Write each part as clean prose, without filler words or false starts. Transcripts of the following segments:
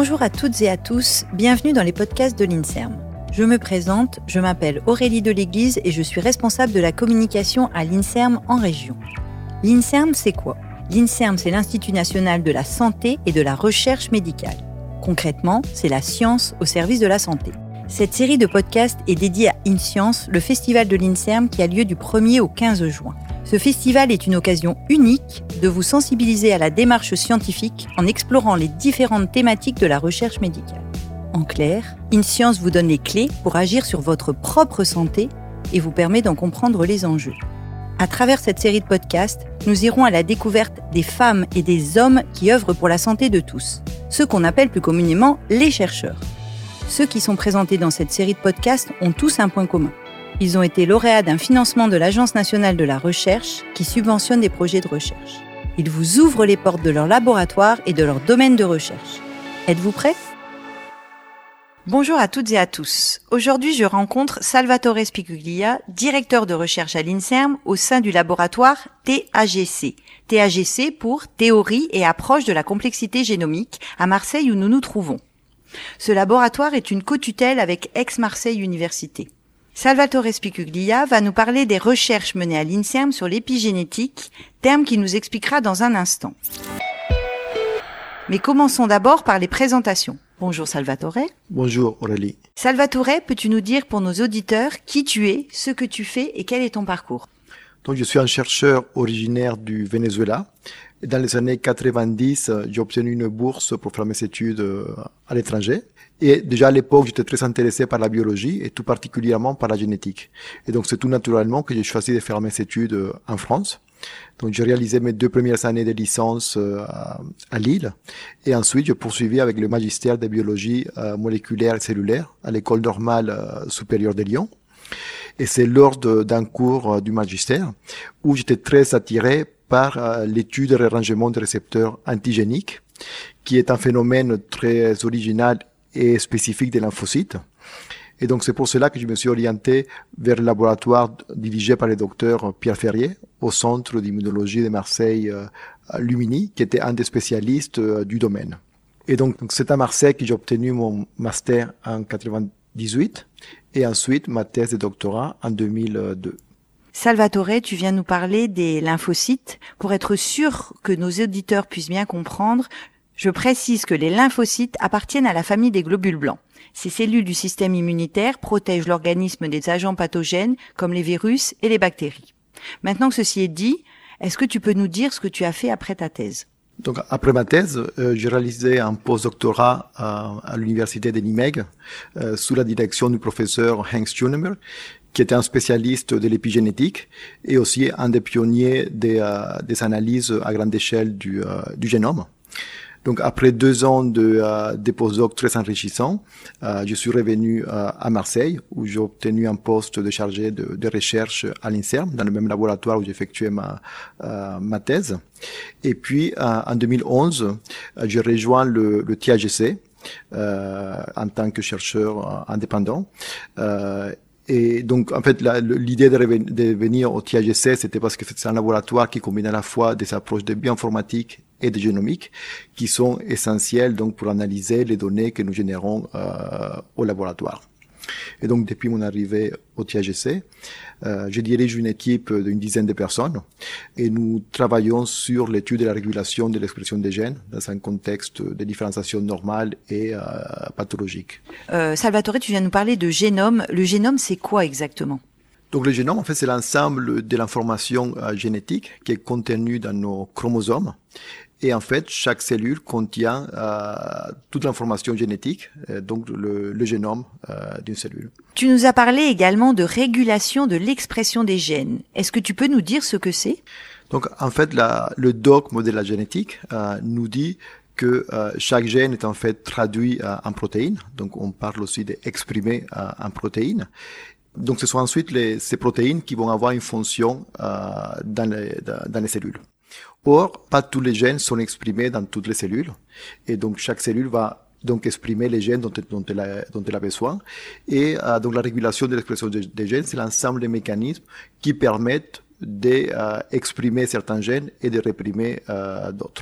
Bonjour à toutes et à tous, bienvenue dans les podcasts de l'INSERM. Je me présente, je m'appelle Aurélie Deléglise et je suis responsable de la communication à l'INSERM en région. L'INSERM, c'est quoi ? L'INSERM, c'est l'Institut national de la santé et de la recherche médicale. Concrètement, c'est la science au service de la santé. Cette série de podcasts est dédiée à InScience, le festival de l'INSERM qui a lieu du 1er au 15 juin. Ce festival est une occasion unique de vous sensibiliser à la démarche scientifique en explorant les différentes thématiques de la recherche médicale. En clair, InScience vous donne les clés pour agir sur votre propre santé et vous permet d'en comprendre les enjeux. À travers cette série de podcasts, nous irons à la découverte des femmes et des hommes qui œuvrent pour la santé de tous, ceux qu'on appelle plus communément les chercheurs. Ceux qui sont présentés dans cette série de podcasts ont tous un point commun. Ils ont été lauréats d'un financement de l'Agence nationale de la recherche qui subventionne des projets de recherche. Ils vous ouvrent les portes de leur laboratoire et de leur domaine de recherche. Êtes-vous prêts ? Bonjour à toutes et à tous. Aujourd'hui, je rencontre Salvatore Spicuglia, directeur de recherche à l'INSERM au sein du laboratoire TAGC. TAGC pour Théorie et approche de la complexité génomique à Marseille où nous nous trouvons. Ce laboratoire est une co-tutelle avec Aix-Marseille Université. Salvatore Spicuglia va nous parler des recherches menées à l'INSERM sur l'épigénétique, terme qu'il nous expliquera dans un instant. Mais commençons d'abord par les présentations. Bonjour Salvatore. Bonjour Aurélie. Salvatore, peux-tu nous dire pour nos auditeurs qui tu es, ce que tu fais et quel est ton parcours ? Donc, je suis un chercheur originaire du Venezuela. Dans les années 90, j'ai obtenu une bourse pour faire mes études à l'étranger. Et déjà à l'époque, j'étais très intéressé par la biologie et tout particulièrement par la génétique. Et donc, c'est tout naturellement que j'ai choisi de faire mes études en France. Donc, j'ai réalisé mes 2 premières années de licence à Lille. Et ensuite, je poursuivis avec le magistère de biologie moléculaire et cellulaire à l'École normale supérieure de Lyon. Et c'est lors d'un cours du magistère où j'étais très attiré par l'étude et réarrangement des récepteurs antigéniques, qui est un phénomène très original et spécifique des lymphocytes. Et donc c'est pour cela que je me suis orienté vers le laboratoire dirigé par le docteur Pierre Ferrier au Centre d'immunologie de Marseille Lumini, qui était un des spécialistes du domaine. Et donc c'est à Marseille que j'ai obtenu mon master en 1998 et ensuite ma thèse de doctorat en 2002. Salvatore, tu viens nous parler des lymphocytes. Pour être sûr que nos auditeurs puissent bien comprendre, je précise que les lymphocytes appartiennent à la famille des globules blancs. Ces cellules du système immunitaire protègent l'organisme des agents pathogènes comme les virus et les bactéries. Maintenant que ceci est dit, est-ce que tu peux nous dire ce que tu as fait après ta thèse ? Donc, après ma thèse, j'ai réalisé un postdoctorat à l'université de Nimègue sous la direction du professeur Henk Schoenemer, qui était un spécialiste de l'épigénétique et aussi un des pionniers des analyses à grande échelle du génome. Donc, après 2 ans de postdoc très enrichissants, je suis revenu à Marseille où j'ai obtenu un poste de chargé de recherche à l'INSERM, dans le même laboratoire où j'effectuais ma thèse. Et puis, en 2011, j'ai rejoint le TAGC en tant que chercheur indépendant. Et donc, en fait, l'idée de venir au TAGC, c'était parce que c'est un laboratoire qui combine à la fois des approches de bioinformatique et de génomique qui sont essentielles donc pour analyser les données que nous générons au laboratoire. Et donc, depuis mon arrivée au TAGC, je dirige une équipe d'une dizaine de personnes et nous travaillons sur l'étude et la régulation de l'expression des gènes dans un contexte de différenciation normale et pathologique. Salvatore, tu viens nous parler de génome. Le génome, c'est quoi exactement ? Donc le génome, en fait, c'est l'ensemble de l'information génétique qui est contenue dans nos chromosomes. Et en fait, chaque cellule contient toute l'information génétique, donc le génome d'une cellule. Tu nous as parlé également de régulation de l'expression des gènes. Est-ce que tu peux nous dire ce que c'est ? Donc en fait, le dogme de la génétique nous dit que chaque gène est en fait traduit en protéines. Donc on parle aussi d'exprimer en protéines. Donc ce sont ensuite ces protéines qui vont avoir une fonction dans les cellules. Or, pas tous les gènes sont exprimés dans toutes les cellules. Et donc, chaque cellule va donc exprimer les gènes dont elle a besoin. Et donc, la régulation de l'expression des gènes, c'est l'ensemble des mécanismes qui permettent d'exprimer certains gènes et de réprimer d'autres.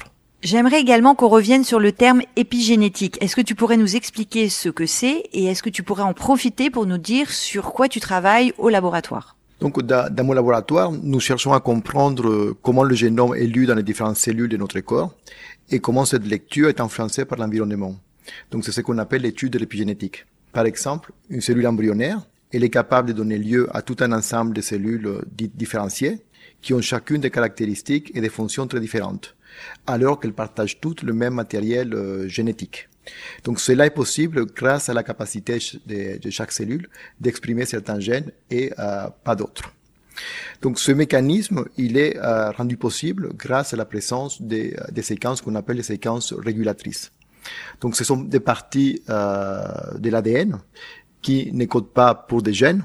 J'aimerais également qu'on revienne sur le terme épigénétique. Est-ce que tu pourrais nous expliquer ce que c'est et est-ce que tu pourrais en profiter pour nous dire sur quoi tu travailles au laboratoire? Donc, dans mon laboratoire, nous cherchons à comprendre comment le génome est lu dans les différentes cellules de notre corps et comment cette lecture est influencée par l'environnement. Donc, c'est ce qu'on appelle l'étude de l'épigénétique. Par exemple, une cellule embryonnaire, elle est capable de donner lieu à tout un ensemble de cellules dites différenciées qui ont chacune des caractéristiques et des fonctions très différentes, alors qu'elles partagent toutes le même matériel génétique. Donc cela est possible grâce à la capacité de chaque cellule d'exprimer certains gènes et pas d'autres. Donc ce mécanisme, il est rendu possible grâce à la présence des séquences qu'on appelle les séquences régulatrices. Donc ce sont des parties de l'ADN qui ne codent pas pour des gènes,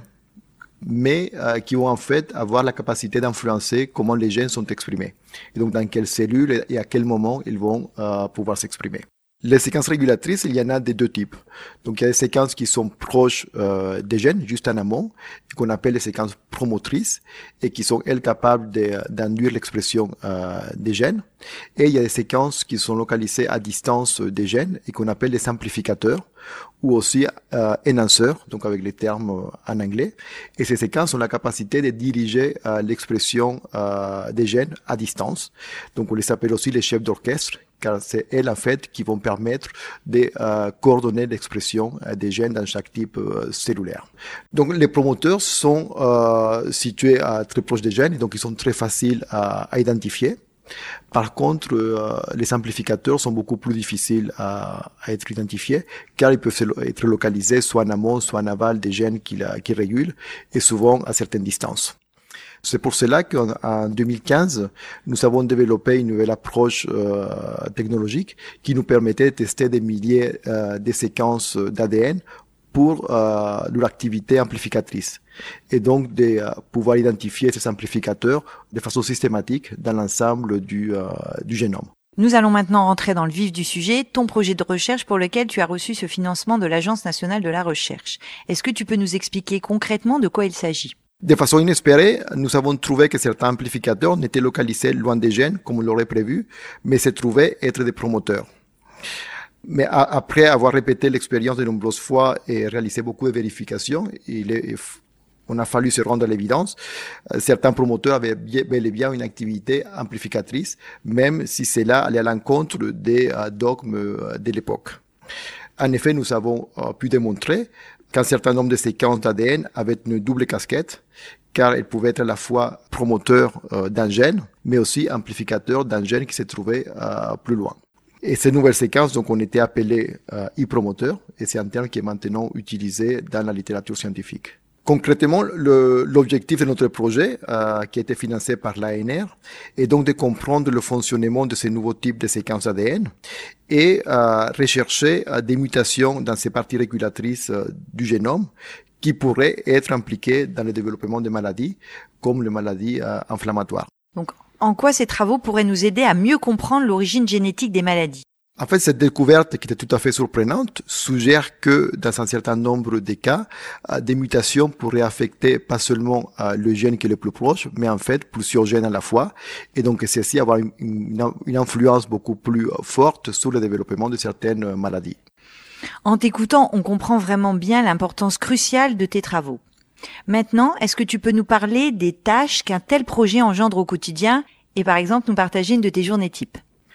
mais qui vont en fait avoir la capacité d'influencer comment les gènes sont exprimés. Et donc dans quelles cellules et à quel moment ils vont pouvoir s'exprimer. Les séquences régulatrices, il y en a de deux types. Donc il y a des séquences qui sont proches des gènes, juste en amont, qu'on appelle les séquences promotrices, et qui sont, elles, capables d'induire l'expression des gènes. Et il y a des séquences qui sont localisées à distance des gènes, et qu'on appelle les amplificateurs, ou aussi énonceurs, donc avec les termes en anglais. Et ces séquences ont la capacité de diriger l'expression des gènes à distance. Donc on les appelle aussi les chefs d'orchestre, car c'est elles en fait qui vont permettre de coordonner l'expression des gènes dans chaque type cellulaire. Donc les promoteurs sont situés très proches des gènes, et donc ils sont très faciles à identifier. Par contre, les amplificateurs sont beaucoup plus difficiles à être identifiés, car ils peuvent être localisés soit en amont, soit en aval des gènes qui régulent, et souvent à certaines distances. C'est pour cela qu'en 2015, nous avons développé une nouvelle approche technologique qui nous permettait de tester des milliers de séquences d'ADN pour leur activité amplificatrice, et donc de pouvoir identifier ces amplificateurs de façon systématique dans l'ensemble du génome. Nous allons maintenant rentrer dans le vif du sujet, ton projet de recherche pour lequel tu as reçu ce financement de l'Agence nationale de la recherche. Est-ce que tu peux nous expliquer concrètement de quoi il s'agit? De façon inespérée, nous avons trouvé que certains amplificateurs n'étaient localisés loin des gènes, comme on l'aurait prévu, mais se trouvaient être des promoteurs. Mais après avoir répété l'expérience de nombreuses fois et réalisé beaucoup de vérifications, on a fallu se rendre à l'évidence. Certains promoteurs avaient bel et bien une activité amplificatrice, même si cela allait à l'encontre des dogmes de l'époque. En effet, nous avons pu démontrer qu'un certain nombre de séquences d'ADN avaient une double casquette, car elles pouvaient être à la fois promoteurs d'un gène, mais aussi amplificateurs d'un gène qui se trouvait plus loin. Et ces nouvelles séquences, donc, ont été appelées e-promoteurs, et c'est un terme qui est maintenant utilisé dans la littérature scientifique. Concrètement, l'objectif de notre projet, qui a été financé par l'ANR, est donc de comprendre le fonctionnement de ces nouveaux types de séquences ADN et rechercher des mutations dans ces parties régulatrices du génome qui pourraient être impliquées dans le développement de maladies, comme les maladies inflammatoires. Donc, en quoi ces travaux pourraient nous aider à mieux comprendre l'origine génétique des maladies? En fait, cette découverte, qui était tout à fait surprenante, suggère que dans un certain nombre de cas, des mutations pourraient affecter pas seulement le gène qui est le plus proche, mais en fait plusieurs gènes à la fois, et donc ceci avoir une influence beaucoup plus forte sur le développement de certaines maladies. En t'écoutant, on comprend vraiment bien l'importance cruciale de tes travaux. Maintenant, est-ce que tu peux nous parler des tâches qu'un tel projet engendre au quotidien et par exemple nous partager une de tes journées types?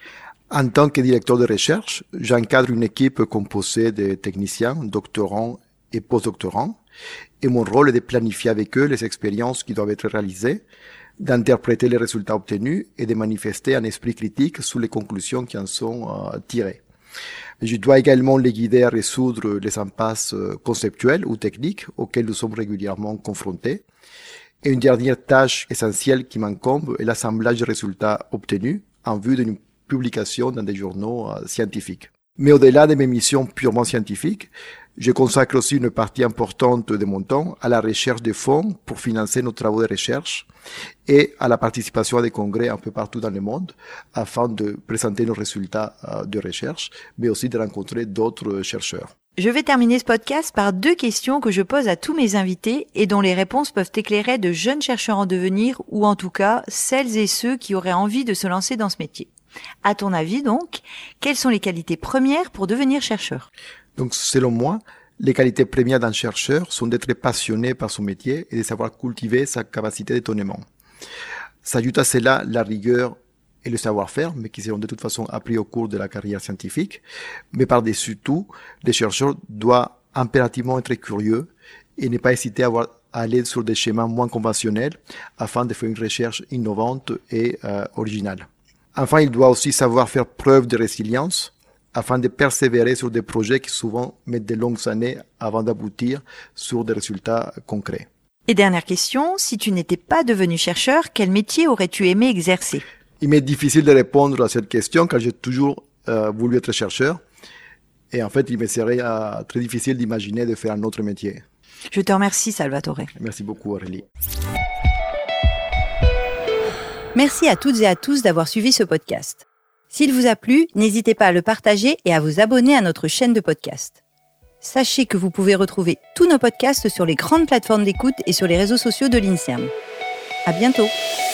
En tant que directeur de recherche, j'encadre une équipe composée de techniciens, doctorants et postdoctorants, et mon rôle est de planifier avec eux les expériences qui doivent être réalisées, d'interpréter les résultats obtenus et de manifester un esprit critique sur les conclusions qui en sont tirées. Je dois également les guider à résoudre les impasses conceptuelles ou techniques auxquelles nous sommes régulièrement confrontés. Et une dernière tâche essentielle qui m'incombe est l'assemblage des résultats obtenus en vue d'une publication dans des journaux scientifiques. Mais au-delà de mes missions purement scientifiques, je consacre aussi une partie importante de mon temps à la recherche de fonds pour financer nos travaux de recherche et à la participation à des congrès un peu partout dans le monde afin de présenter nos résultats de recherche, mais aussi de rencontrer d'autres chercheurs. Je vais terminer ce podcast par 2 questions que je pose à tous mes invités et dont les réponses peuvent éclairer de jeunes chercheurs en devenir ou en tout cas celles et ceux qui auraient envie de se lancer dans ce métier. À ton avis donc, quelles sont les qualités premières pour devenir chercheur ? Donc selon moi, les qualités premières d'un chercheur sont d'être passionné par son métier et de savoir cultiver sa capacité d'étonnement. S'ajoute à cela la rigueur et le savoir-faire, mais qui seront de toute façon appris au cours de la carrière scientifique. Mais par-dessus tout, les chercheurs doivent impérativement être curieux et ne pas hésiter à aller sur des schémas moins conventionnels afin de faire une recherche innovante et originale. Enfin, il doit aussi savoir faire preuve de résilience afin de persévérer sur des projets qui souvent mettent de longues années avant d'aboutir sur des résultats concrets. Et dernière question, si tu n'étais pas devenu chercheur, quel métier aurais-tu aimé exercer ? Il m'est difficile de répondre à cette question car j'ai toujours voulu être chercheur. Et en fait, il me serait très difficile d'imaginer de faire un autre métier. Je te remercie, Salvatore. Merci beaucoup, Aurélie. Merci à toutes et à tous d'avoir suivi ce podcast. S'il vous a plu, n'hésitez pas à le partager et à vous abonner à notre chaîne de podcast. Sachez que vous pouvez retrouver tous nos podcasts sur les grandes plateformes d'écoute et sur les réseaux sociaux de l'INSERM. À bientôt.